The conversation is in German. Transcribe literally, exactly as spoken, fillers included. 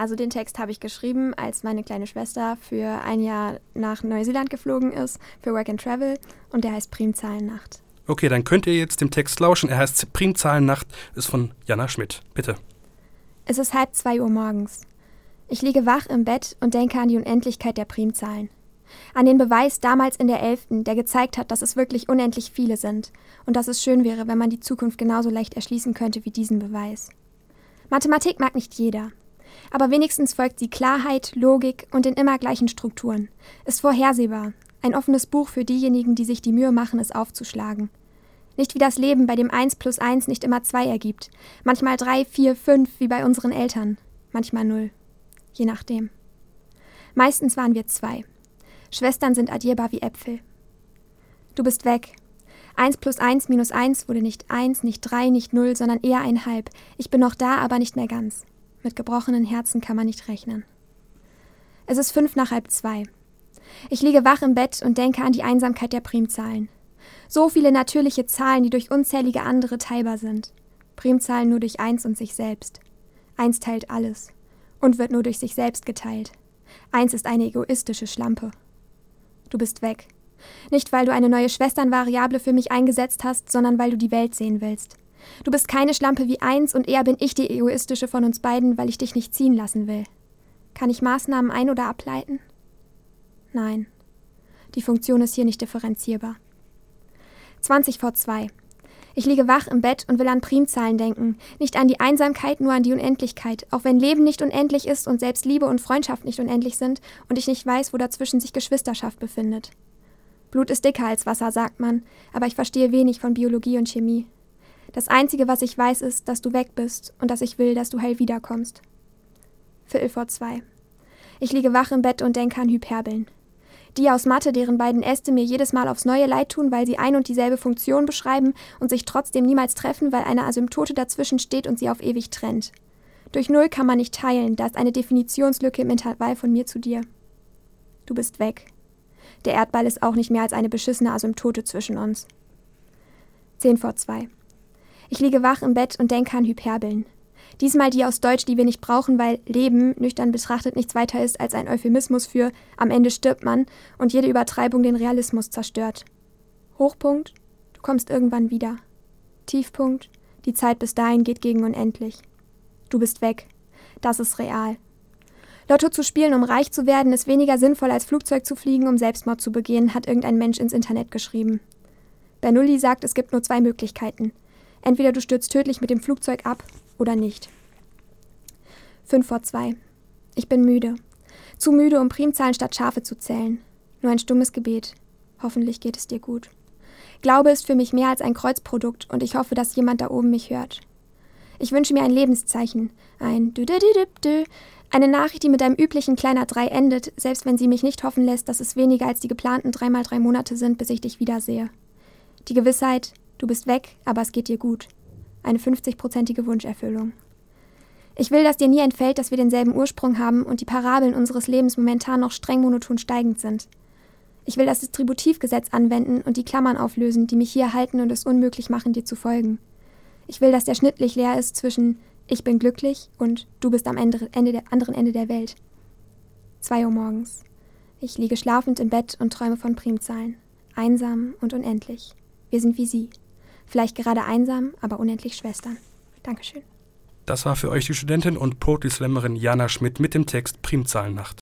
Also den Text habe ich geschrieben, als meine kleine Schwester für ein Jahr nach Neuseeland geflogen ist, für Work and Travel, und der heißt Primzahlennacht. Okay, dann könnt ihr jetzt dem Text lauschen. Er heißt Primzahlennacht, ist von Jana Schmidt. Bitte. Es ist halb zwei Uhr morgens. Ich liege wach im Bett und denke an die Unendlichkeit der Primzahlen. An den Beweis damals in der Elften, der gezeigt hat, dass es wirklich unendlich viele sind und dass es schön wäre, wenn man die Zukunft genauso leicht erschließen könnte wie diesen Beweis. Mathematik mag nicht jeder, aber wenigstens folgt sie Klarheit, Logik und den immer gleichen Strukturen, ist vorhersehbar, ein offenes Buch für diejenigen, die sich die Mühe machen, es aufzuschlagen. Nicht wie das Leben, bei dem eins plus eins nicht immer zwei ergibt, manchmal drei, vier, fünf, wie bei unseren Eltern, manchmal null, je nachdem. Meistens waren wir zwei. Schwestern sind addierbar wie Äpfel. Du bist weg. eins plus eins minus eins wurde nicht eins, nicht drei, nicht null, sondern eher ein Halb. Ich bin noch da, aber nicht mehr ganz. Mit gebrochenen Herzen kann man nicht rechnen. Es ist fünf nach halb zwei. Ich liege wach im Bett und denke an die Einsamkeit der Primzahlen. So viele natürliche Zahlen, die durch unzählige andere teilbar sind. Primzahlen nur durch eins und sich selbst. Eins teilt alles und wird nur durch sich selbst geteilt. Eins ist eine egoistische Schlampe. Du bist weg. Nicht, weil du eine neue Schwesternvariable für mich eingesetzt hast, sondern weil du die Welt sehen willst. Du bist keine Schlampe wie eins und eher bin ich die egoistische von uns beiden, weil ich dich nicht ziehen lassen will. Kann ich Maßnahmen ein- oder ableiten? Nein. Die Funktion ist hier nicht differenzierbar. zwanzig vor zwei. Ich liege wach im Bett und will an Primzahlen denken. Nicht an die Einsamkeit, nur an die Unendlichkeit. Auch wenn Leben nicht unendlich ist und selbst Liebe und Freundschaft nicht unendlich sind und ich nicht weiß, wo dazwischen sich Geschwisterschaft befindet. Blut ist dicker als Wasser, sagt man, aber ich verstehe wenig von Biologie und Chemie. Das Einzige, was ich weiß, ist, dass du weg bist und dass ich will, dass du heil wiederkommst. Viertel vor zwei. Ich liege wach im Bett und denke an Hyperbeln. Die aus Mathe, deren beiden Äste mir jedes Mal aufs Neue leid tun, weil sie ein und dieselbe Funktion beschreiben und sich trotzdem niemals treffen, weil eine Asymptote dazwischen steht und sie auf ewig trennt. Durch Null kann man nicht teilen, da ist eine Definitionslücke im Intervall von mir zu dir. Du bist weg. Der Erdball ist auch nicht mehr als eine beschissene Asymptote zwischen uns. Zehn vor zwei. Ich liege wach im Bett und denke an Hyperbeln. Diesmal die aus Deutsch, die wir nicht brauchen, weil Leben, nüchtern betrachtet, nichts weiter ist als ein Euphemismus für am Ende stirbt man und jede Übertreibung den Realismus zerstört. Hochpunkt, du kommst irgendwann wieder. Tiefpunkt, die Zeit bis dahin geht gegen unendlich. Du bist weg. Das ist real. Lotto zu spielen, um reich zu werden, ist weniger sinnvoll als Flugzeug zu fliegen, um Selbstmord zu begehen, hat irgendein Mensch ins Internet geschrieben. Bernoulli sagt, es gibt nur zwei Möglichkeiten. Entweder du stürzt tödlich mit dem Flugzeug ab oder nicht. Fünf vor zwei. Ich bin müde. Zu müde, um Primzahlen statt Schafe zu zählen. Nur ein stummes Gebet. Hoffentlich geht es dir gut. Glaube ist für mich mehr als ein Kreuzprodukt und ich hoffe, dass jemand da oben mich hört. Ich wünsche mir ein Lebenszeichen. Ein Dü-dü-dü-dü-dü. Eine Nachricht, die mit einem üblichen kleiner drei endet, selbst wenn sie mich nicht hoffen lässt, dass es weniger als die geplanten drei mal drei Monate sind, bis ich dich wiedersehe. Die Gewissheit, du bist weg, aber es geht dir gut. Eine fünfzigprozentige Wunscherfüllung. Ich will, dass dir nie entfällt, dass wir denselben Ursprung haben und die Parabeln unseres Lebens momentan noch streng monoton steigend sind. Ich will das Distributivgesetz anwenden und die Klammern auflösen, die mich hier halten und es unmöglich machen, dir zu folgen. Ich will, dass der Schnittlich leer ist zwischen ich bin glücklich und du bist am Ende, Ende der, anderen Ende der Welt. Zwei Uhr morgens. Ich liege schlafend im Bett und träume von Primzahlen. Einsam und unendlich. Wir sind wie sie. Vielleicht gerade einsam, aber unendlich Schwestern. Dankeschön. Das war für euch die Studentin und Poetry Slammerin Jana Schmidt mit dem Text Primzahlennacht.